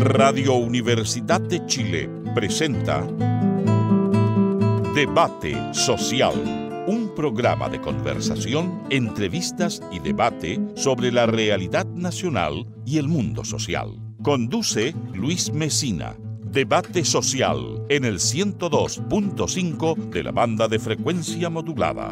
Radio Universidad de Chile presenta Debate Social, un programa de conversación, entrevistas y debate sobre la realidad nacional y el mundo social. Conduce Luis Mesina. Debate Social en el 102.5 de la banda de frecuencia modulada.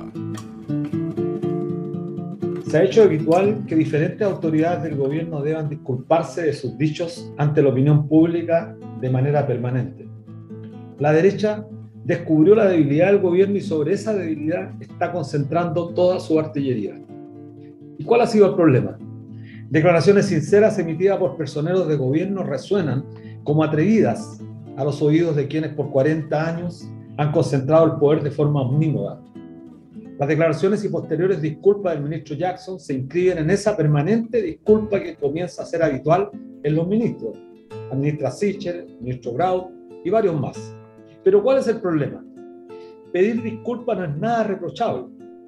Se ha hecho habitual que diferentes autoridades del gobierno deban disculparse de sus dichos ante la opinión pública de manera permanente. La derecha descubrió la debilidad del gobierno y sobre esa debilidad está concentrando toda su artillería. ¿Y cuál ha sido el problema? Declaraciones sinceras emitidas por personeros de gobierno resuenan como atrevidas a los oídos de quienes por 40 años han concentrado el poder de forma omnímoda. Las declaraciones y posteriores disculpas del ministro Jackson se inscriben en esa permanente disculpa que comienza a ser habitual en los ministros, la ministra Sichel, el ministro Grau y varios más. Pero ¿cuál es el problema? Pedir disculpas no es nada reprochable,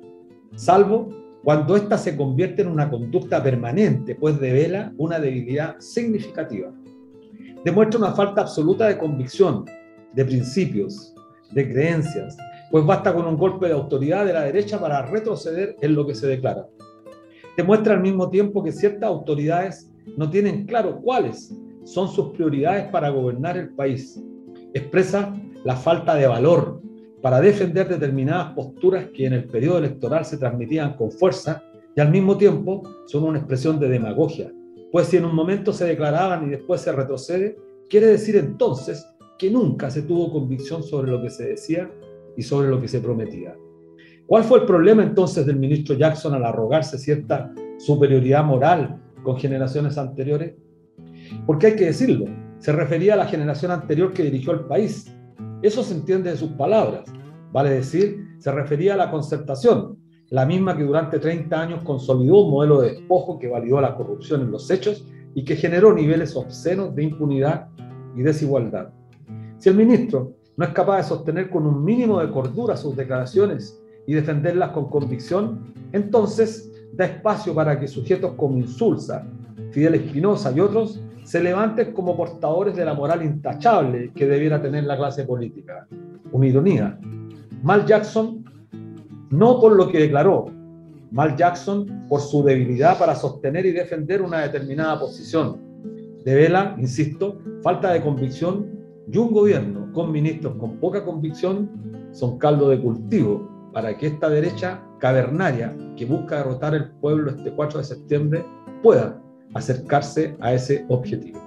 salvo cuando ésta se convierte en una conducta permanente, pues devela una debilidad significativa. Demuestra una falta absoluta de convicción, de principios, de creencias, pues basta con un golpe de autoridad de la derecha para retroceder en lo que se declara. Demuestra al mismo tiempo que ciertas autoridades no tienen claro cuáles son sus prioridades para gobernar el país. Expresa la falta de valor para defender determinadas posturas que en el periodo electoral se transmitían con fuerza y al mismo tiempo son una expresión de demagogia, pues si en un momento se declaraban y después se retrocede, quiere decir entonces que nunca se tuvo convicción sobre lo que se decía y sobre lo que se prometía. ¿Cuál fue el problema entonces del ministro Jackson al arrogarse cierta superioridad moral con generaciones anteriores? Porque hay que decirlo, se refería a la generación anterior que dirigió el país. Eso se entiende de sus palabras. Vale decir, se refería a la concertación, la misma que durante 30 años consolidó un modelo de despojo que validó la corrupción en los hechos y que generó niveles obscenos de impunidad y desigualdad. Si el ministro no es capaz de sostener con un mínimo de cordura sus declaraciones y defenderlas con convicción, entonces da espacio para que sujetos como Insulza, Fidel Espinosa y otros se levanten como portadores de la moral intachable que debiera tener la clase política. Una ironía. Mal Jackson no por lo que declaró, mal Jackson por su debilidad para sostener y defender una determinada posición. Devela, insisto, falta de convicción y un gobierno con ministros con poca convicción son caldo de cultivo para que esta derecha cavernaria que busca derrotar al pueblo este 4 de septiembre pueda acercarse a ese objetivo.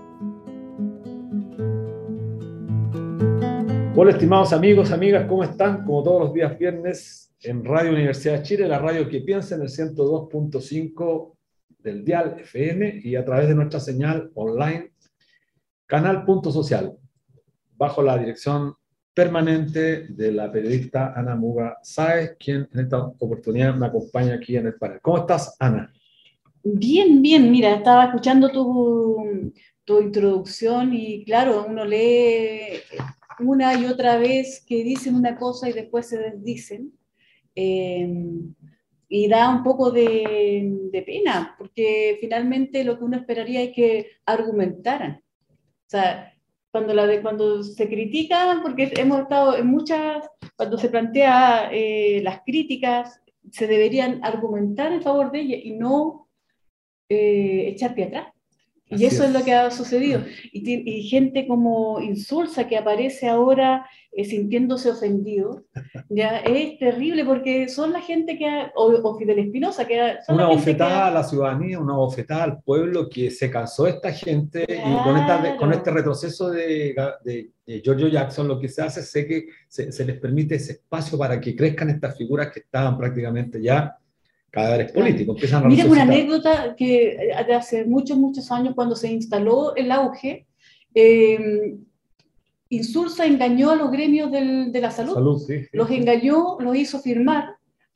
Hola estimados amigos, amigas, ¿cómo están? Como todos los días viernes en Radio Universidad de Chile, la radio que piensa en el 102.5 del dial FM y a través de nuestra señal online, canal Punto Social, bajo la dirección permanente de la periodista Ana Muga Sáez, quien en esta oportunidad me acompaña aquí en el panel. ¿Cómo estás, Ana? Bien, bien. Mira, estaba escuchando tu introducción y claro, uno lee una y otra vez que dicen una cosa y después se desdicen. Y da un poco de pena, porque finalmente lo que uno esperaría es que argumentaran. O sea, cuando se critican, porque hemos estado en muchas, cuando se plantea las críticas, se deberían argumentar en favor de ellas y no echar pie atrás. Y eso es lo que ha sucedido. Y gente como Insulza, que aparece ahora sintiéndose ofendido, ya es terrible porque son la gente o Fidel Espinosa, que son una la gente bofetada a la ciudadanía, una bofetada al pueblo que se cansó de esta gente. Claro. Y con este retroceso de Giorgio Jackson, lo que se hace es que se les permite ese espacio para que crezcan estas figuras que estaban prácticamente ya cadáveres políticos. Empiezan a Mira, resucitar. una anécdota que de hace muchos, muchos años, cuando se instaló el auge, Insulza engañó a los gremios de la salud. Sí. Los engañó, los hizo firmar.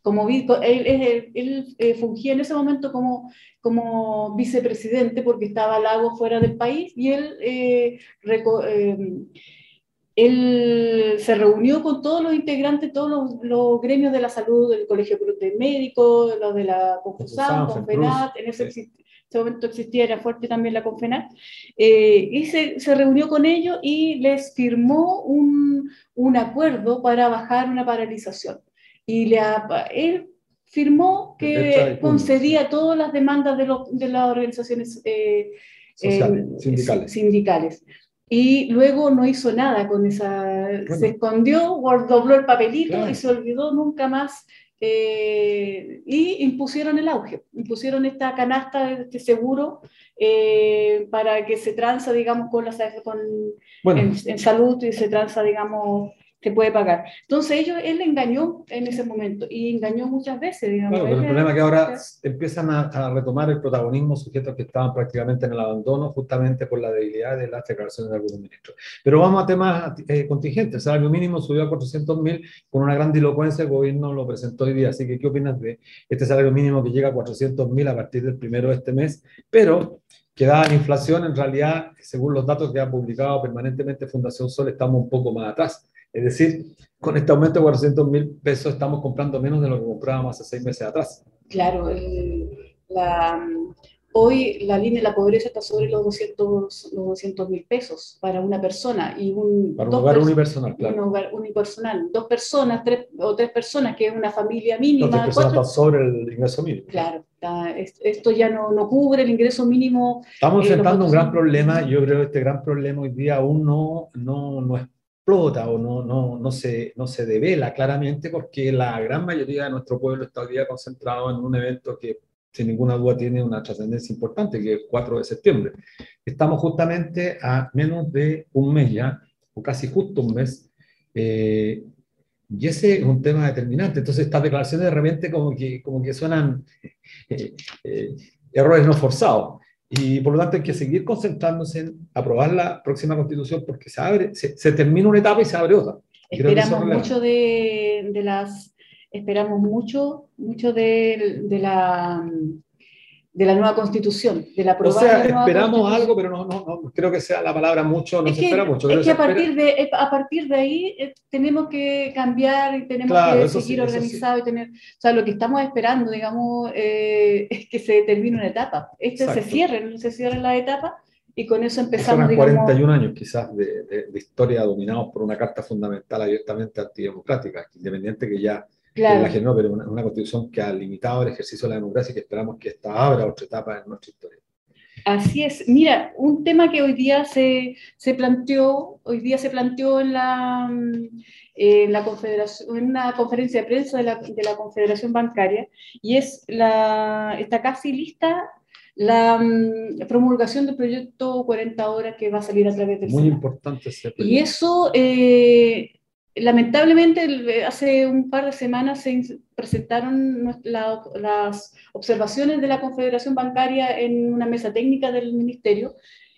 Él fungía en ese momento como vicepresidente porque estaba Lago fuera del país y él se reunió con todos los integrantes, todos los gremios de la salud, del Colegio de Médicos, los de la Confusam, Confenat, ese momento existía, era fuerte también la Confenat, y se reunió con ellos y les firmó un acuerdo para bajar una paralización. Y él firmó que concedía todas las demandas de las organizaciones sociales, sindicales. sindicales. Y luego no hizo nada con esa, se escondió, dobló el papelito y se olvidó nunca más. Y impusieron el auge, impusieron esta canasta, este seguro, para que se transa, digamos, en salud y se transa, digamos, se puede pagar. Entonces él engañó en ese momento y engañó muchas veces, digamos. Claro, pero el problema es que ahora empiezan a retomar el protagonismo sujetos que estaban prácticamente en el abandono justamente por la debilidad de las declaraciones de algunos ministros. Pero vamos a temas contingentes. El salario mínimo subió a 400.000 con una gran dilocuencia, el gobierno lo presentó hoy día. Así que, ¿qué opinas de este salario mínimo que llega a 400.000 a partir del 1 de este mes? Pero que dada la inflación, en realidad, según los datos que ha publicado permanentemente Fundación Sol, estamos un poco más atrás. Es decir, con este aumento de 400.000 pesos estamos comprando menos de lo que comprábamos hace 6 meses atrás. Claro, hoy la línea de la pobreza está sobre los 200.000 pesos para una persona. Para un hogar unipersonal, claro. Un hogar unipersonal. 2 personas, 3 personas, que es una familia mínima. 3 personas están sobre el ingreso mínimo. Claro, esto ya no cubre el ingreso mínimo. Estamos enfrentando un gran problema. Yo creo que este gran problema hoy día aún no explota o no se devela claramente, porque la gran mayoría de nuestro pueblo está hoy día concentrado en un evento que sin ninguna duda tiene una trascendencia importante, que es el 4 de septiembre. Estamos justamente a menos de un mes ya, o casi justo un mes, y ese es un tema determinante. Entonces estas declaraciones de repente como que suenan errores no forzados. Y por lo tanto hay que seguir concentrándose en aprobar la próxima Constitución, porque se termina una etapa y se abre otra. Esperamos mucho esperamos mucho de la nueva Constitución, de la aprobada. O sea, esperamos algo, pero no creo que sea la palabra mucho, no se espera mucho. Es que a partir de ahí tenemos que cambiar y tenemos que seguir organizados. Sí. O sea, lo que estamos esperando, digamos, es que se termine una etapa. Se cierren las etapas y con eso empezamos, digamos... 41 años quizás de historia dominados por una carta fundamental abiertamente antidemocrática, independiente que ya... Claro. La generó, pero una constitución que ha limitado el ejercicio de la democracia y que esperamos que esta abra otra etapa en nuestra historia. Así es. Mira, un tema que hoy día se planteó en la Confederación, en una conferencia de prensa de la Confederación Bancaria, y está casi lista la promulgación del proyecto 40 horas que va a salir a través del Muy Senado. Importante ese proyecto. Y eso... lamentablemente, hace un par de semanas se presentaron las observaciones de la Confederación Bancaria en una mesa técnica del Ministerio,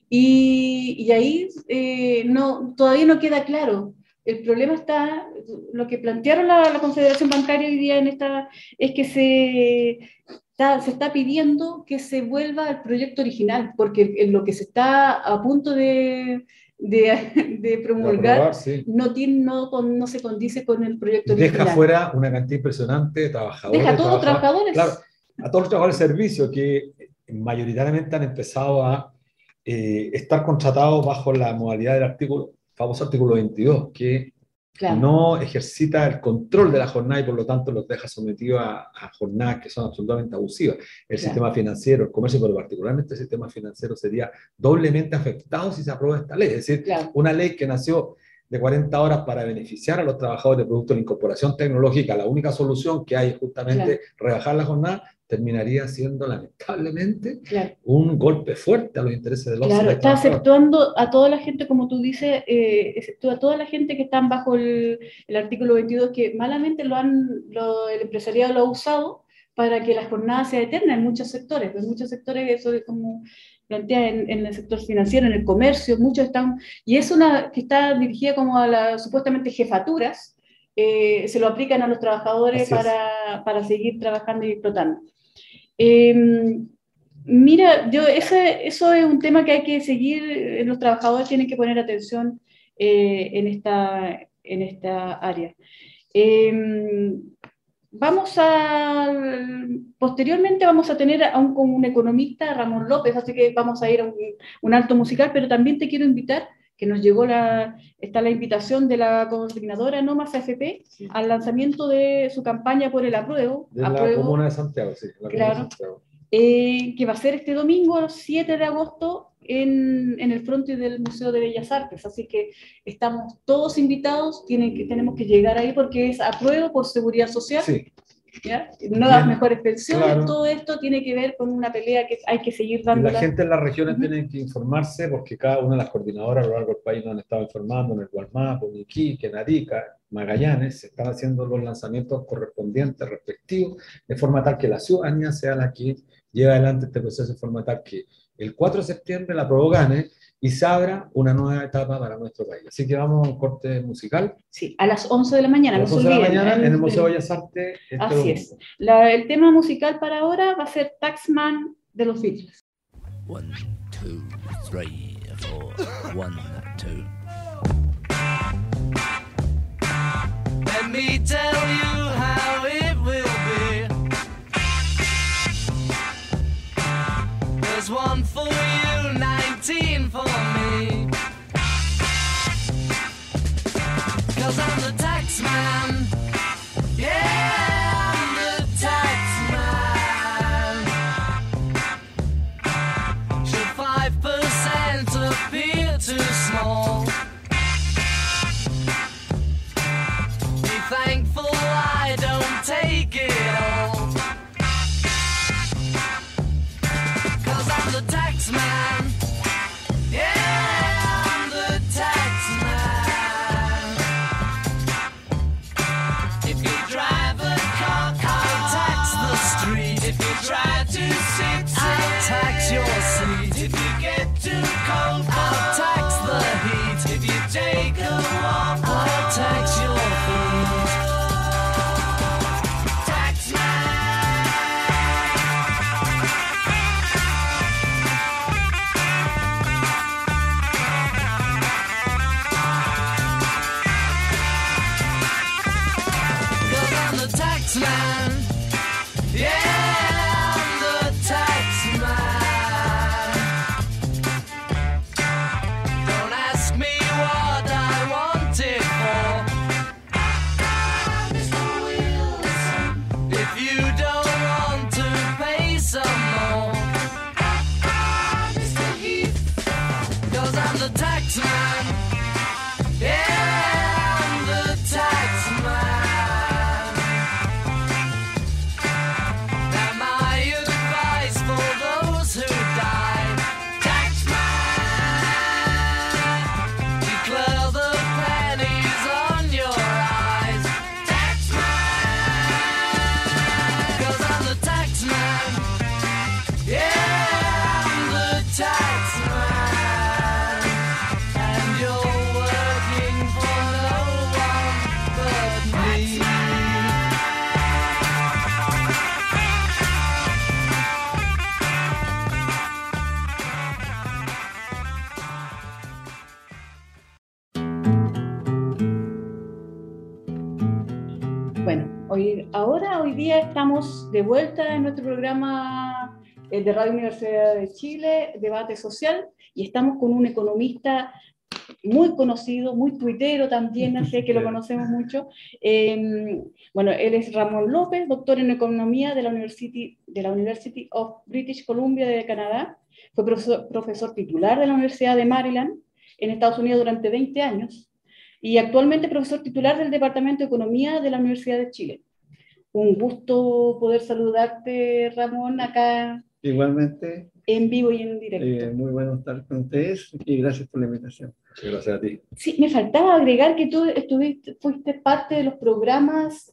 y ahí todavía no queda claro. El problema lo que plantearon la Confederación Bancaria hoy día es que se está pidiendo que se vuelva al proyecto original, porque lo que se está a punto de promulgar, aprobar, sí. no se condice con el proyecto original. Deja fuera una cantidad impresionante de trabajadores. Deja a todos los trabajadores. Claro, a todos los trabajadores de servicio que mayoritariamente han empezado a estar contratados bajo la modalidad del famoso artículo 22, que no ejercita el control de la jornada y por lo tanto los deja sometidos a jornadas que son absolutamente abusivas. El sistema financiero, el comercio, pero particularmente el sistema financiero sería doblemente afectado si se aprueba esta ley. Es decir, una ley que nació de 40 horas para beneficiar a los trabajadores de producto de la incorporación tecnológica, la única solución que hay es justamente rebajar la jornada, terminaría siendo lamentablemente un golpe fuerte a los intereses de los trabajadores. Está exceptuando a toda la gente, como tú dices, exceptúa a toda la gente que están bajo el artículo 22, que malamente el empresariado lo ha usado para que la jornada sea eterna en muchos sectores. En muchos sectores eso es como plantea en el sector financiero, en el comercio, muchos están, y es una que está dirigida como a las supuestamente jefaturas, se lo aplican a los trabajadores para seguir trabajando y explotando. Mira, eso es un tema que hay que seguir, los trabajadores tienen que poner atención en esta área. posteriormente vamos a tener como un economista, Ramón López, así que vamos a ir a un alto musical, pero también te quiero invitar, que nos llegó está la invitación de la coordinadora Nomas AFP Sí. al lanzamiento de su campaña por el apruebo. De la Comuna de Santiago, sí. La Claro. Comuna de Santiago. Que va a ser este domingo, 7 de agosto, en el frontis del Museo de Bellas Artes. Así que estamos todos invitados, tenemos que llegar ahí porque es apruebo por seguridad social. Sí. ¿Ya? Nuevas mejores pensiones, claro. Todo esto tiene que ver con una pelea que hay que seguir Y dando. la gente en las regiones tiene que informarse porque cada una de las coordinadoras a lo largo del país nos han estado informando, en el Gualmapu, en Iquique, en Arica, Magallanes, se están haciendo los lanzamientos correspondientes, respectivos, de forma tal que la ciudadanía sea la que lleve adelante este proceso, de forma tal que el 4 de septiembre la aprobó gane y se abra una nueva etapa para nuestro país. Así que vamos a un corte musical. Sí, a las 11 de la mañana. A las 11 de la mañana en el Museo de Bellas Artes. Así es. El tema musical para ahora va a ser Taxman de los Beatles. 1, 2, 3, 4. 1, 2. Let me tell you how it will be. There's 1 for you, 19 for me. 'Cause I'm the tax man. Yeah, I'm the tax man. Should 5% appear too small? Be thankful I don't take it all. 'Cause I'm the tax man. Yeah, I'm the tax man. If you drive a car, I'll tax the street. If you try to sit, I'll tax your seat. If you get too cold, I'll tax the heat. If you take a walk, I'll tax your feet. Tax man. Yeah, I'm the tax man. Don't ask me what I want it for. If you don't want to pay some more, 'cause I'm the tax man. Yeah, I'm the tax man. Hoy día estamos de vuelta en nuestro programa de Radio Universidad de Chile, Debate Social, y estamos con un economista muy conocido, muy tuitero también, sé que lo conocemos mucho. Bueno, él es Ramón López, doctor en Economía de la University of British Columbia de Canadá. Fue profesor titular de la Universidad de Maryland en Estados Unidos durante 20 años y actualmente profesor titular del Departamento de Economía de la Universidad de Chile. Un gusto poder saludarte, Ramón, acá. Igualmente. En vivo y en directo. Muy bueno estar con ustedes y gracias por la invitación. Gracias a ti. Sí, me faltaba agregar que tú fuiste parte de los programas,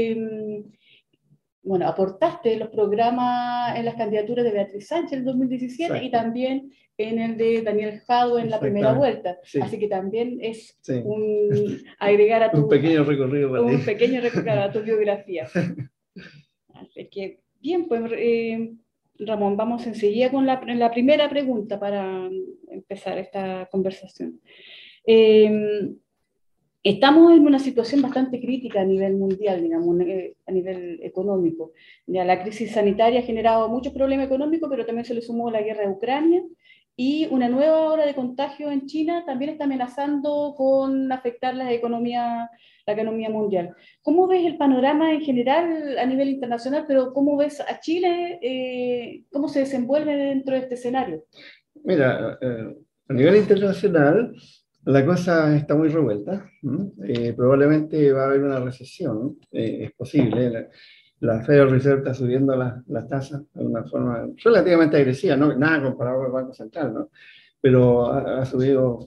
bueno, aportaste los programas en las candidaturas de Beatriz Sánchez en el 2017. Exacto. Y también en el de Daniel Jadwe en la primera vuelta. Sí. Así que también es agregar a tu... un pequeño recorrido para un pequeño recorrido a tu biografía. Así que, bien, pues Ramón, vamos enseguida con la primera pregunta para empezar esta conversación. estamos en una situación bastante crítica a nivel mundial, digamos, a nivel económico. Ya la crisis sanitaria ha generado muchos problemas económicos, pero también se le sumó la guerra de Ucrania y una nueva ola de contagio en China también está amenazando con afectar la economía mundial. ¿Cómo ves el panorama en general a nivel internacional, pero cómo ves a Chile, cómo se desenvuelve dentro de este escenario? Mira, a nivel internacional, la cosa está muy revuelta. Probablemente va a haber una recesión, es posible. La Federal Reserve está subiendo las tasas de una forma relativamente agresiva, ¿no? Nada comparado con el Banco Central, ¿no? Pero ha subido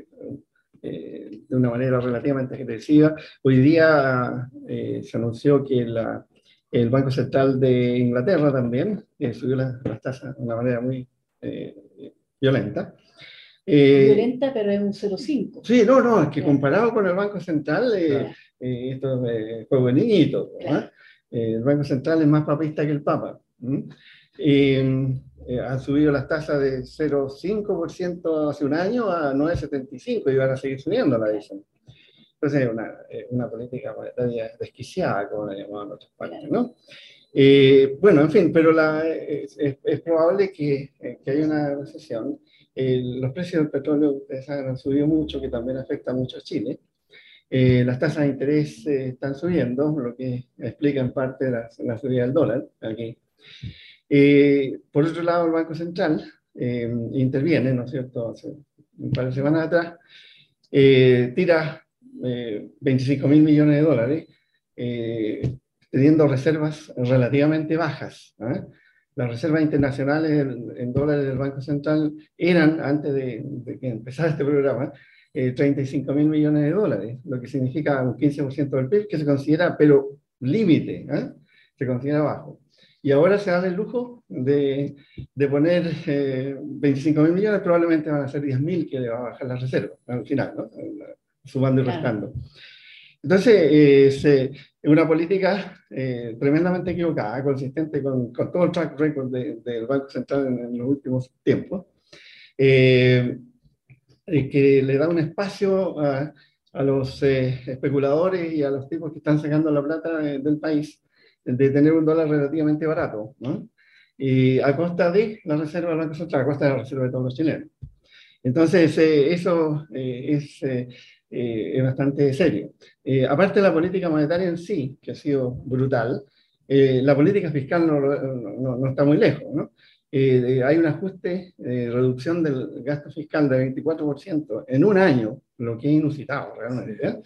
de una manera relativamente agresiva. Hoy día se anunció que el Banco Central de Inglaterra también subió las tasas de una manera muy violenta. Violenta, pero es un 0,5. Sí, no, es que Claro. comparado con el Banco Central, Claro. esto es juego de niñito, Claro. el Banco Central es más papista que el Papa. Han subido las tasas de 0,5% hace un año a 9,75 y van a seguir subiendo, la dicen. Entonces es una política monetaria desquiciada, como la llamaban en otras partes, ¿no? Bueno, en fin, pero es probable que haya una recesión. Los precios del petróleo ustedes saben, han subido mucho, que también afecta mucho a Chile. Las tasas de interés están subiendo, lo que explica en parte la subida del dólar aquí. Por otro lado, el Banco Central interviene, ¿no es cierto? Hace un par de semanas atrás, tira 25.000 millones de dólares, teniendo reservas relativamente bajas. Las reservas internacionales en dólares del Banco Central eran, antes de que empezara este programa, 35.000 millones de dólares, lo que significa un 15% del PIB, que se considera, pero límite, se considera bajo. Y ahora se dan el lujo de poner 25.000 millones, probablemente van a ser 10.000 que le va a bajar la reserva al final, ¿no? Sumando y restando. Entonces, es una política tremendamente equivocada, consistente con todo el track record del Banco Central en los últimos tiempos, que le da un espacio a los especuladores y a los tipos que están sacando la plata del país de tener un dólar relativamente barato, ¿no? Y a costa de la reserva del Banco Central, a costa de la reserva de todos los chilenos. Entonces, eso es bastante serio. Aparte de la política monetaria en sí, que ha sido brutal, la política fiscal no está muy lejos, ¿no? Hay un ajuste, reducción del gasto fiscal de 24% en un año, lo que es inusitado realmente.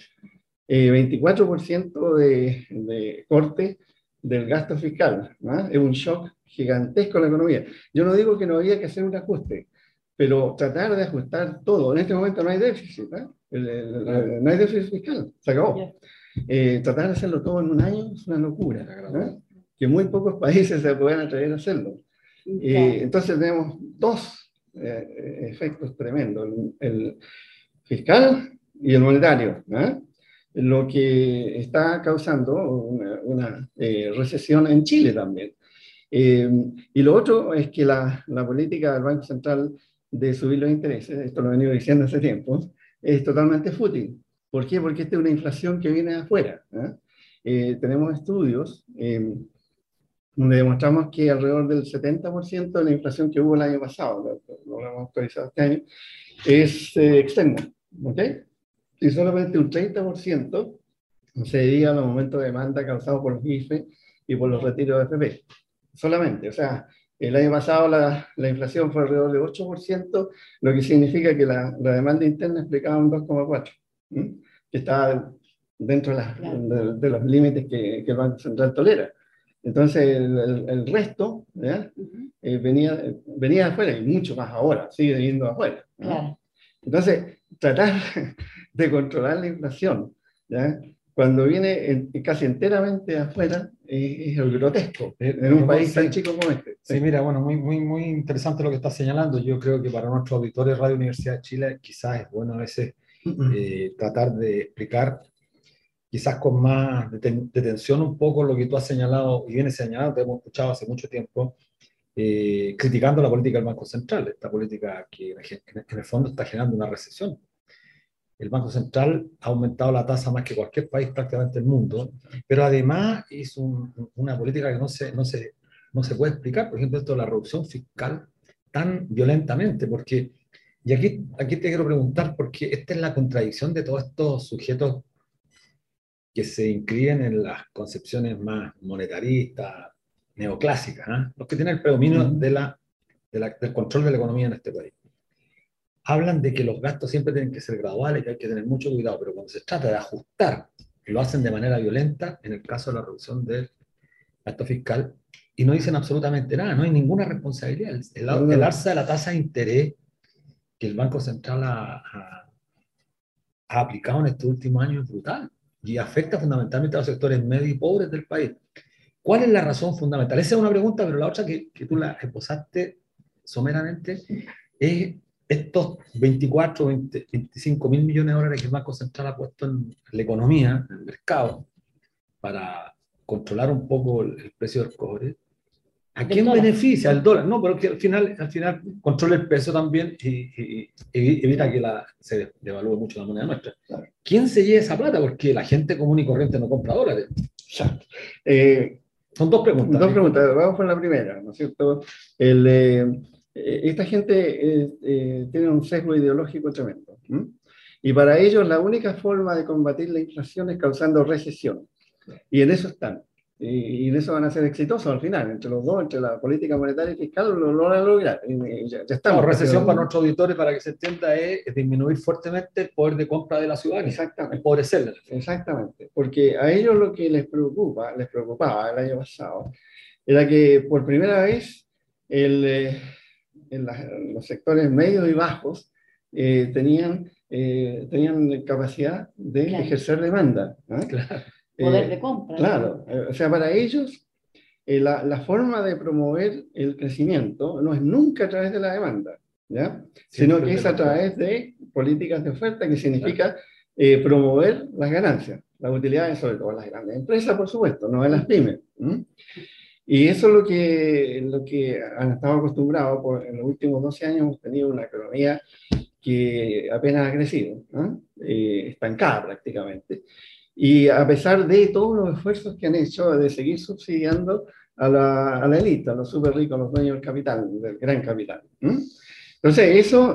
24% de corte del gasto fiscal, ¿no? Es un shock gigantesco a la economía. Yo no digo que no había que hacer un ajuste, pero tratar de ajustar todo. En este momento no hay déficit, no hay déficit fiscal, se acabó. Tratar de hacerlo todo en un año es una locura, ¿no? Que muy pocos países se pueden atrever a hacerlo. Entonces tenemos dos efectos tremendos, el fiscal y el monetario, ¿no? Lo que está causando una recesión en Chile también. Y lo otro es que la política del Banco Central de subir los intereses, esto lo he venido diciendo hace tiempo, es totalmente fútil. ¿Por qué? Porque esta es una inflación que viene de afuera. Tenemos estudios donde demostramos que alrededor del 70% de la inflación que hubo el año pasado, lo hemos actualizado este año, es externa, ¿ok? Y solamente un 30% se dedica a los aumentos de demanda causados por los IFE y por los retiros de FP. Solamente, o sea, el año pasado la inflación fue alrededor de 8%, lo que significa que la demanda interna explicaba un 2,4%, que estaba dentro de los límites que el Banco Central tolera. Entonces, el resto venía de afuera, y mucho más ahora, sigue viniendo de afuera. Claro. Entonces, tratar de controlar la inflación, ¿ya? Cuando viene casi enteramente de afuera, es grotesco, en un país tan chico como este. Sí, mira, bueno, muy interesante lo que estás señalando. Yo creo que para nuestros auditores de Radio Universidad de Chile quizás es bueno a veces tratar de explicar quizás con más detención un poco lo que tú has señalado y vienes señalando, te hemos escuchado hace mucho tiempo, criticando la política del Banco Central, esta política que en el fondo está generando una recesión. el Banco Central ha aumentado la tasa más que cualquier país prácticamente del mundo, pero además hizo una política que no se puede explicar, por ejemplo, esto de la reducción fiscal tan violentamente, porque, y aquí te quiero preguntar, porque esta es la contradicción de todos estos sujetos que se inscriben en las concepciones más monetaristas, neoclásicas, ¿eh? Los que tienen el predominio del control de la economía en este país. Hablan de que los gastos siempre tienen que ser graduales, que hay que tener mucho cuidado, pero cuando se trata de ajustar, lo hacen de manera violenta, en el caso de la reducción del gasto fiscal, y no dicen absolutamente nada, no hay ninguna responsabilidad. El alza de la tasa de interés que el Banco Central ha aplicado en estos últimos años es brutal y afecta fundamentalmente a los sectores medios y pobres del país. ¿Cuál es la razón fundamental? Esa es una pregunta, pero la otra que tú la esbozaste someramente es estos 24, 25 mil millones de dólares que el Banco Central ha puesto en la economía, en el mercado, para controlar un poco el precio del cobre. ¿A quién beneficia? ¿Al dólar? No, pero que al final controla el peso también y evita que se devalúe mucho la moneda nuestra. ¿Quién se lleva esa plata? Porque la gente común y corriente no compra dólares. Son dos preguntas. Dos preguntas. Vamos con la primera, ¿no es cierto? Esta gente tiene un sesgo ideológico tremendo. Y para ellos la única forma de combatir la inflación es causando recesión. Y en eso están. Y en eso van a ser exitosos al final, entre los dos, entre la política monetaria y fiscal, lo van a lograr. Ya estamos. Recesión para nuestros auditores, para que se entienda, es disminuir fuertemente el poder de compra de la ciudadanía. Exactamente. Empobrecerla. Exactamente. Porque a ellos lo que les preocupaba el año pasado, era que por primera vez los sectores medios y bajos tenían capacidad de ejercer demanda. Claro. Poder de compra. Claro, o sea, para ellos la forma de promover el crecimiento no es nunca a través de la demanda, ¿ya? Sino que es a través de políticas de oferta, que significa promover las ganancias, las utilidades, sobre todo las grandes empresas, por supuesto, no de las pymes. Y eso es lo que han estado acostumbrados. En los últimos 12 años hemos tenido una economía que apenas ha crecido, estancada prácticamente. Y a pesar de todos los esfuerzos que han hecho de seguir subsidiando a la élite, a los súper ricos, a los dueños del capital, del gran capital. Entonces, eso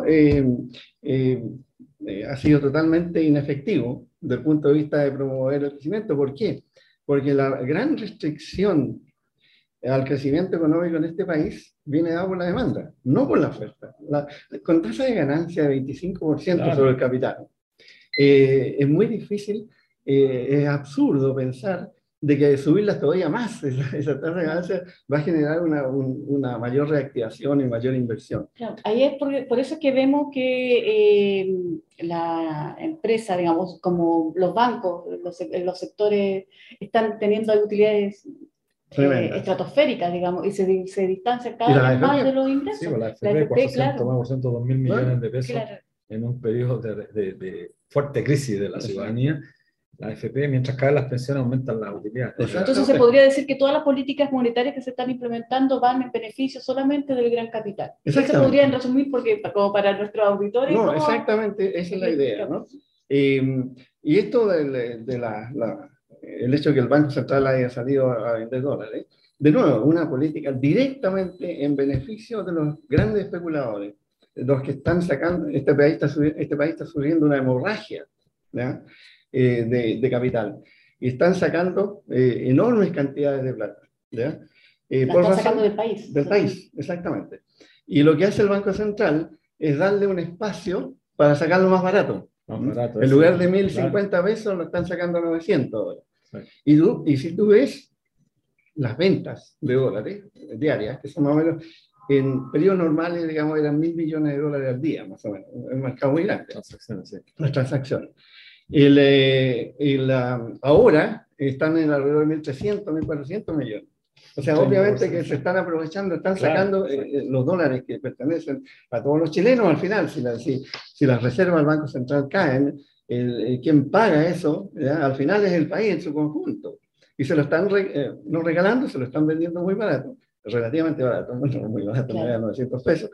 ha sido totalmente inefectivo desde el punto de vista de promover el crecimiento. ¿Por qué? Porque la gran restricción al crecimiento económico en este país viene dado por la demanda, no por la oferta. Con tasa de ganancia de 25% sobre el capital, es muy difícil. Es absurdo pensar de que subirlas todavía más, esa tasa de ganancia va a generar una mayor reactivación y mayor inversión. Claro, ahí es por eso es que vemos que la empresa, digamos, como los bancos, los sectores están teniendo utilidades estratosféricas, digamos, y se distancian cada vez más de los ingresos. Sí, la FP, 400, 2.000 millones de pesos en un periodo de fuerte crisis de la ciudadanía. La AFP, mientras caen las pensiones, aumentan las utilidades. Entonces se podría decir que todas las políticas monetarias que se están implementando van en beneficio solamente del gran capital. Eso se podría resumir porque, como para nuestros auditores. No, exactamente, esa es la idea, ¿no? Y esto el hecho de que el Banco Central haya salido a vender dólares, de nuevo, una política directamente en beneficio de los grandes especuladores, los que están sacando, este país está sufriendo una hemorragia, ¿ya? De capital, y están sacando enormes cantidades de plata, ¿ya? Están sacando del país. Del país, exactamente. Y lo que hace el Banco Central es darle un espacio para sacarlo más barato. En lugar de 1.050 pesos, lo están sacando a 900 dólares. Y si tú ves las ventas de dólares diarias, que son más o menos, en periodos normales, digamos, eran 1.000 millones de dólares al día, más o menos. Es un mercado muy grande. Las transacciones. Ahora están en alrededor de 1.300, 1.400 millones. O sea, obviamente que se están aprovechando, están sacando los dólares que pertenecen a todos los chilenos al final. Si las reservas del Banco Central caen, quien paga eso, ¿ya? Al final es el país en su conjunto. Y se lo están no regalando, se lo están vendiendo muy barato, relativamente barato, no muy barato, 900 pesos.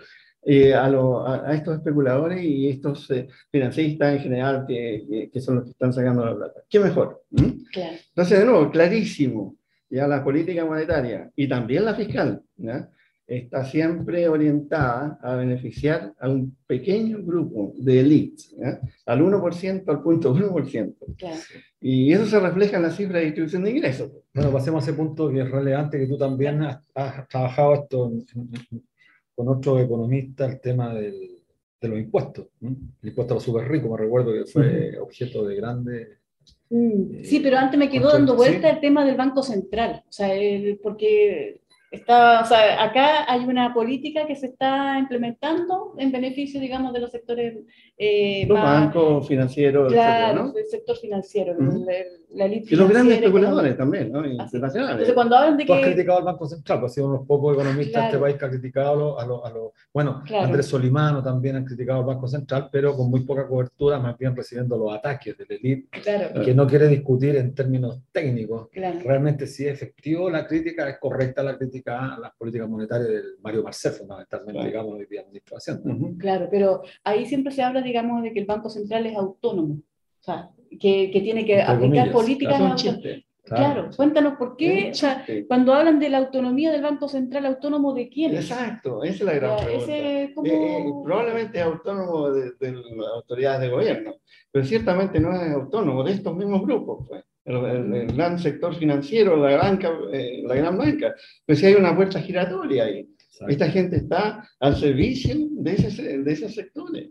a estos especuladores y estos financistas en general que son los que están sacando la plata. ¿Qué mejor? Claro. Entonces, de nuevo, clarísimo, ya la política monetaria y también la fiscal, ¿ya? Está siempre orientada a beneficiar a un pequeño grupo de élites, ¿ya? Al 1%, al 0.1%. Claro. Y eso se refleja en la cifra de distribución de ingresos. Bueno, pasemos a ese punto que es relevante, que tú también has trabajado esto con otro economista, el tema de los impuestos. El impuesto a los súper ricos, me recuerdo que fue objeto de grandes... Sí, pero antes me quedó dando vuelta el tema del Banco Central, o sea, porque o sea, acá hay una política que se está implementando en beneficio, digamos, de los sectores los bancos financieros, claro, etcétera, ¿no? El sector financiero, la élite y los grandes financiera, especuladores también, ¿no? Internacionales. Entonces, cuando hablan de Tú has que... criticado al Banco Central, pues ha sido uno de los pocos economistas de este país que ha criticado bueno, Claro. Andrés Solimano también han criticado al Banco Central, pero con muy poca cobertura, más bien recibiendo los ataques de la élite, Claro. que no quiere discutir en términos técnicos. Claro. Realmente si es efectivo la crítica, es correcta la crítica a las políticas monetarias del Mario Marcel, fundamentalmente, Claro. digamos, hoy día administración. Claro, pero ahí siempre se habla, digamos, de que el Banco Central es autónomo, o sea, que tiene que Entre aplicar comillas, políticas Son autónomas. chistes. Claro, cuéntanos por qué, o sea, cuando hablan de la autonomía del Banco Central, ¿autónomo de quién? Exacto, esa es la gran pregunta. Ese, ¿cómo? Probablemente es autónomo de las autoridades de gobierno, pero ciertamente no es autónomo de estos mismos grupos, pues. El gran sector financiero, la gran banca. Pues si hay una puerta giratoria ahí. Exacto. Esta gente está al servicio de esos sectores.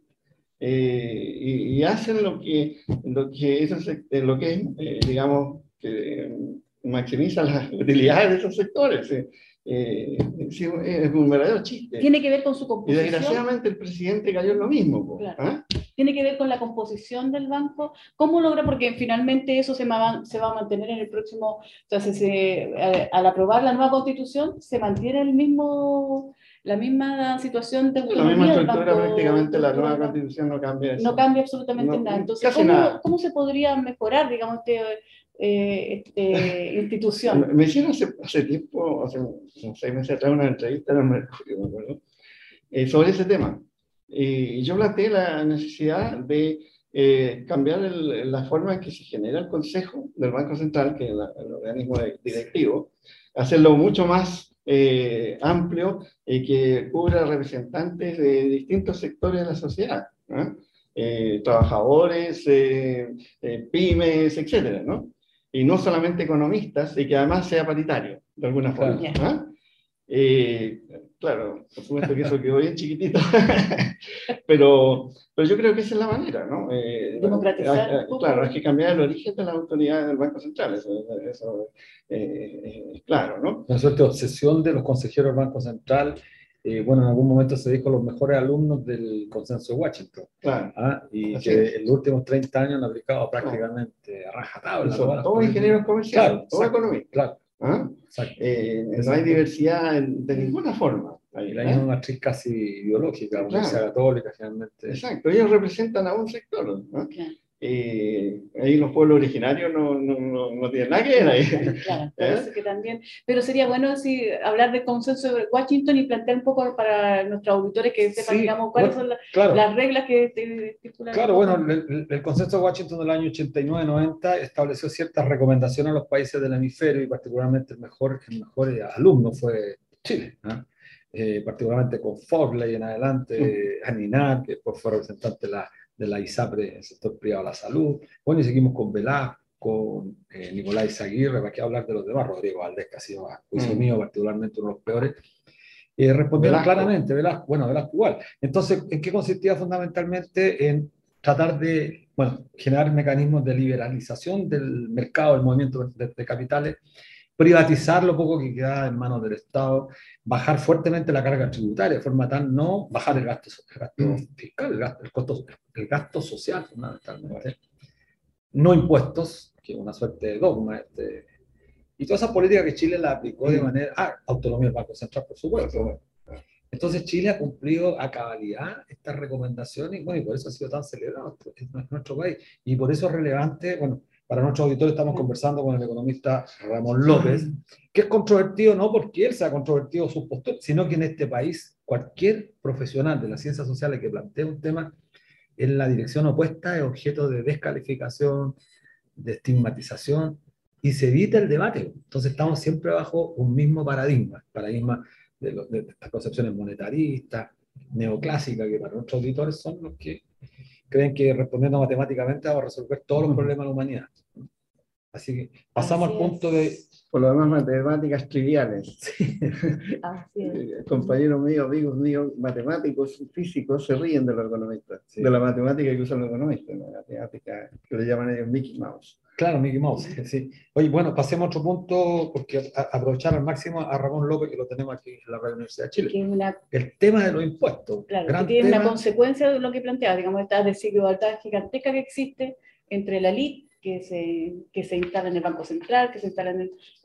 Y hacen lo que es, digamos, que maximiza las utilidades de esos sectores. Sí, es un verdadero chiste. Tiene que ver con su composición. Y desgraciadamente el presidente cayó en lo mismo. Claro. ¿Ah? Tiene que ver con la composición del banco. ¿Cómo logra? Porque finalmente eso se va a mantener en el próximo. Entonces, al aprobar la nueva constitución, se mantiene la misma situación de autonomía. La misma estructura, del banco, prácticamente la nueva constitución no cambia eso. No cambia absolutamente nada. Entonces, ¿cómo se podría mejorar, digamos, institución? Me hicieron hace tiempo, hace 6 meses atrás, una entrevista en el Mercurio, me acuerdo, sobre ese tema. Y yo planteé la necesidad de cambiar la forma en que se genera el Consejo del Banco Central, que es el organismo directivo, hacerlo mucho más amplio y que cubra representantes de distintos sectores de la sociedad, ¿no? Trabajadores, pymes, etcétera, ¿no? Y no solamente economistas, y que además sea paritario, de alguna forma. Claro. Claro, por supuesto que eso quedó bien chiquitito, pero yo creo que esa es la manera, ¿no? Democratizar. Claro, hay que cambiar el origen de las autoridades del Banco Central, eso es claro, ¿no? Una suerte de obsesión de los consejeros del Banco Central. Bueno, en algún momento se dijo los mejores alumnos del consenso de Washington. Claro. Y que en los últimos 30 años han aplicado prácticamente a rajatabla. Son todos ingenieros comerciales, claro, todos economistas. Claro. No hay diversidad de ninguna forma. Y hay una matriz casi ideológica, la Universidad Católica, finalmente. Exacto, ellos representan a un sector, ¿no? Claro. Ahí los pueblos originarios no tienen nada que ver ahí. Claro, parece que también. Pero sería bueno hablar del consenso de Washington y plantear un poco para nuestros auditores que sepan, digamos, cuáles son las reglas que estipulan. Claro, bueno, el consenso de Washington del año 89-90 estableció ciertas recomendaciones a los países del hemisferio y particularmente el mejor alumno fue Chile, ¿no? Particularmente con Fogley en adelante, Aninar, que después fue representante de la ISAPRE, el sector privado de la salud. Bueno, y seguimos con Velasco, con Nicolás Izaguirre, para qué hablar de los demás, Rodrigo Valdés, que ha sido, a juicio mío, particularmente uno de los peores. Respondieron claramente, Velasco igual. Entonces, ¿en qué consistía fundamentalmente? En tratar de generar mecanismos de liberalización del mercado, del movimiento de capitales, privatizar lo poco que queda en manos del Estado, bajar fuertemente la carga tributaria, de forma tal no bajar el gasto fiscal, el gasto social fundamentalmente, no impuestos, que es una suerte de dogma, y toda esa política que Chile la aplicó de manera, autonomía del Banco Central, por supuesto. Entonces Chile ha cumplido a cabalidad estas recomendaciones, y por eso ha sido tan celebrado en nuestro país, y por eso es relevante, para nuestros auditores estamos conversando con el economista Ramón López, que es controvertido no porque él sea controvertido sus posturas, sino que en este país cualquier profesional de las ciencias sociales que plantee un tema en la dirección opuesta es objeto de descalificación, de estigmatización, y se evita el debate. Entonces estamos siempre bajo un mismo paradigma de estas concepciones monetaristas, neoclásicas, que para nuestros auditores son los que creen que respondiendo matemáticamente vamos a resolver todos los problemas de la humanidad. Así que pasamos al punto de... Por lo demás, matemáticas triviales. Sí. Así es. Compañeros míos, amigos míos, matemáticos, físicos, se ríen de los economistas, Sí. de la matemática que usan los economistas, la matemática que le llaman ellos Mickey Mouse. Claro, Mickey Mouse, sí. Oye, bueno, pasemos a otro punto, porque aprovechar al máximo a Ramón López, que lo tenemos aquí en la Radio Universidad de Chile. Que es una, El tema de los impuestos. claro, gran que tiene una tema. consecuencia de lo que planteaba, digamos, esta desigualdad gigantesca que existe entre la elite que se instala en el Banco Central, que se instala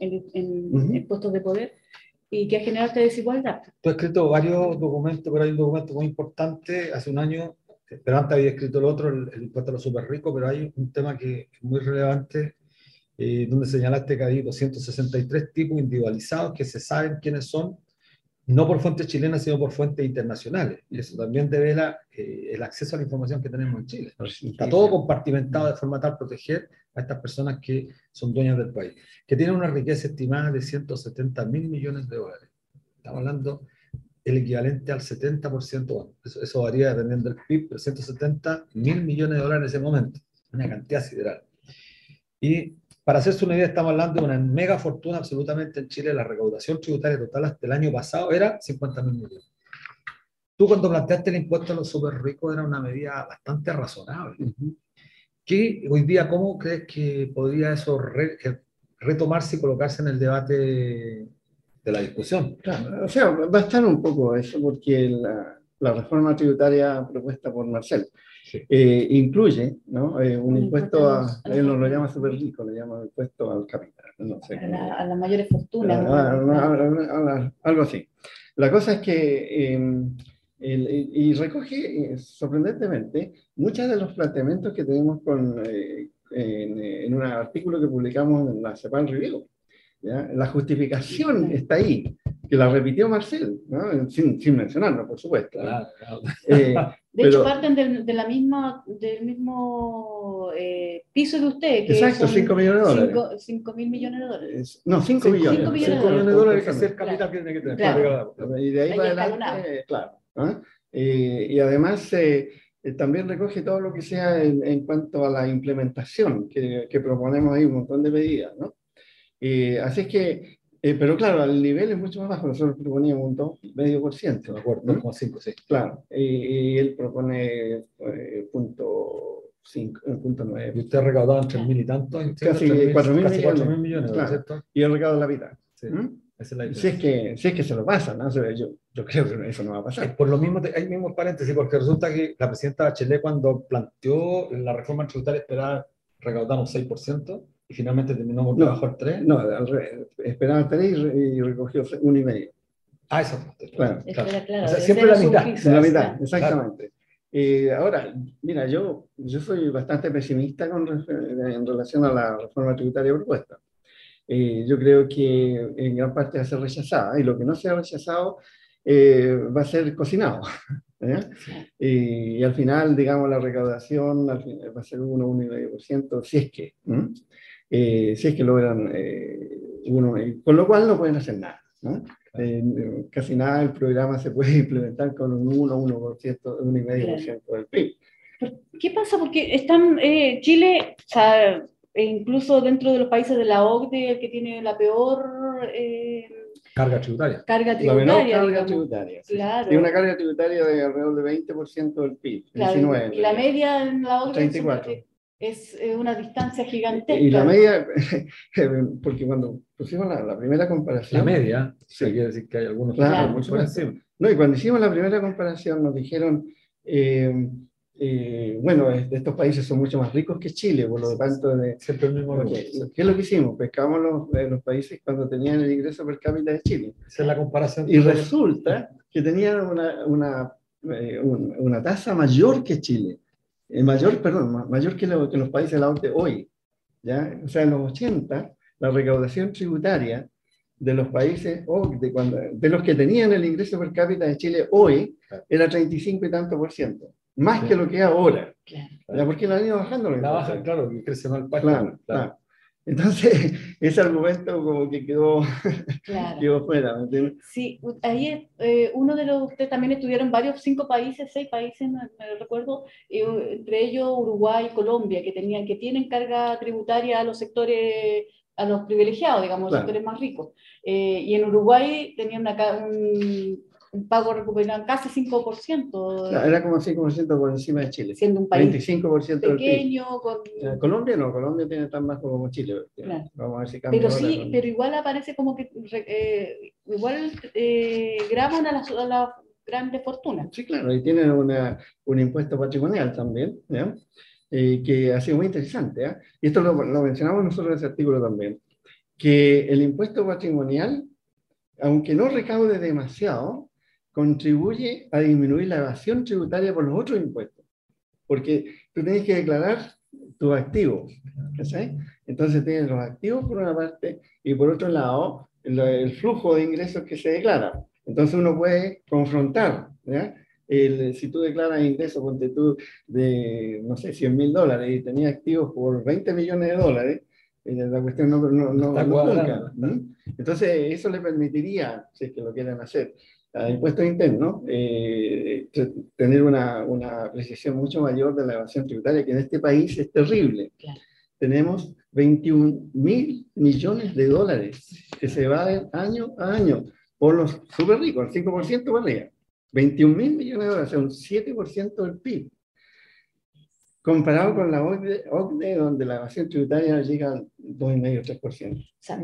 en puestos de poder, y que ha generado esta desigualdad. Tú has escrito varios documentos, pero hay un documento muy importante hace un año, pero antes había escrito el otro, el impuesto a los súper ricos, pero hay un tema que es muy relevante, donde señalaste que hay 263 tipos individualizados que se saben quiénes son, no por fuentes chilenas, sino por fuentes internacionales. Y eso también devela el acceso a la información que tenemos en Chile. Está todo compartimentado de forma tal proteger a estas personas que son dueñas del país, que tienen una riqueza estimada de 170.000 millones de dólares. Estamos hablando el equivalente al 70%, bueno, eso varía dependiendo del PIB, pero 170.000 millones de dólares en ese momento, una cantidad sideral. Y para hacerse una idea, estamos hablando de una mega fortuna absolutamente en Chile. La recaudación tributaria total hasta el año pasado era 50.000 millones. Tú cuando planteaste el impuesto a los súper ricos era una medida bastante razonable. ¿Qué, hoy día, cómo crees que podría eso retomarse y colocarse en el debate de la discusión? Claro, o sea, va a estar un poco eso, porque la reforma tributaria propuesta por Marcel Sí. incluye, ¿no? Un impuesto a, a él no lo llama súper rico, le llama impuesto al capital, no sé. A las mayores fortunas. Algo así. La cosa es que, y recoge sorprendentemente muchos de los planteamientos que tenemos en un artículo que publicamos en la CEPAL Review. ¿Ya? La justificación está ahí, que la repitió Marcel, ¿no? sin mencionarlo, por supuesto. Claro. De hecho, parten del mismo piso de usted. Que exacto, son 5 millones de dólares. 5.000 millones de dólares. No, 5 millones. 5 millones de dólares que es el capital que tiene que tener. Claro. Y de ahí Ahí para escalonado. adelante, claro. ¿Ah? Y además también recoge todo lo que sea en cuanto a la implementación, que proponemos ahí un montón de medidas, ¿no? Así es que, pero claro, el nivel es mucho más bajo. Nosotros proponíamos un 2,5%. De acuerdo, 2,5, sí. Claro, y él propone .5, Y 0.9. usted ha recaudado entre 1.000 y tantos. Casi 4.000 millones, claro. ¿cierto? Y él recauda la mitad. Sí, ¿Mm? esa es la Si diferencia. es que se lo pasan, ¿no? O sea, yo creo que eso no va a pasar. Por lo mismo, hay mismo paréntesis, porque resulta que la presidenta Bachelet, cuando planteó la reforma tributaria, esperaba recaudar un 6%, y finalmente terminó por debajo del 3%. No, al revés. Esperaba 3 y recogió 1,5. Ah, eso. Claro. Claro. O sea, siempre la mitad. La mitad, exactamente. Ahora, mira, yo soy bastante pesimista en relación a la reforma tributaria propuesta. Yo creo que en gran parte va a ser rechazada, y lo que no sea rechazado va a ser cocinado. Y al final, digamos, la recaudación va a ser 1,5%, si es que logran con lo cual no pueden hacer nada, ¿no? Casi nada del programa se puede implementar con un 1,5% del PIB. ¿Qué pasa? Porque están Chile, o sea, incluso dentro de los países de la OCDE, el que tiene la peor Carga tributaria. La menor carga tributaria. Claro. Tiene una carga tributaria de alrededor de 20% del PIB. Claro, 19, y la media en la OCDE 34. es una distancia gigantesca. Y la media, porque cuando pusimos la primera comparación... La media, sí. Quiere decir que hay algunos que Claro, están mucho por encima. No, y cuando hicimos la primera comparación nos dijeron, bueno, estos países son mucho más ricos que Chile, por lo tanto... Siempre el mismo. ¿Qué es lo que hicimos? Pescamos los países cuando tenían el ingreso per cápita de Chile. Esa es la comparación. Y resulta que tenían una tasa mayor que Chile. Mayor que los países de la OCDE hoy. ¿Ya? O sea, en los 80, la recaudación tributaria de los países, de los que tenían el ingreso per cápita de Chile hoy, era 35 y tanto por ciento, más que lo que es ahora. Claro. ¿Ya? Porque lo han ido bajando. La baja, claro, que crece más el país. Claro. Entonces, ese argumento como que quedó fuera, ¿me entiendes? Sí, ahí uno de los, ustedes también estuvieron varios, 6 países, no me recuerdo, entre ellos Uruguay y Colombia, que tienen carga tributaria a los sectores, a los privilegiados, digamos, los sectores más ricos. Y en Uruguay tenía un pago recuperado casi 5%. Claro, era como 5% por encima de Chile. Siendo un país 25% pequeño. Colombia no, Colombia tiene tan bajo como Chile. Claro. Vamos a ver si cambia. Pero sí, pero igual aparece como que graban a las grandes fortunas. Sí, claro, y tienen un impuesto patrimonial también, ¿ya? Que ha sido muy interesante, ¿ya? Y esto lo mencionamos nosotros en ese artículo también, que el impuesto patrimonial, aunque no recaude demasiado, contribuye a disminuir la evasión tributaria por los otros impuestos, porque tú tienes que declarar tus activos, ¿sí? Entonces tienes los activos por una parte y por otro lado el flujo de ingresos que se declara. Entonces uno puede confrontar, ¿ya? Si tú declaras ingresos, ponte tú de, no sé, $100.000 y tenías activos por $20 millones, la cuestión no nunca. Entonces eso le permitiría, si es que lo quieren hacer, a impuestos internos, tener una precisión mucho mayor de la evasión tributaria, que en este país es terrible. Claro. Tenemos 21.000 millones de dólares que se evaden año a año por los súper ricos, el 5% por arriba. 21.000 millones de dólares, o sea, un 7% del PIB. Comparado con la OCDE, donde la evasión tributaria llega al 2,5-3%. O sea,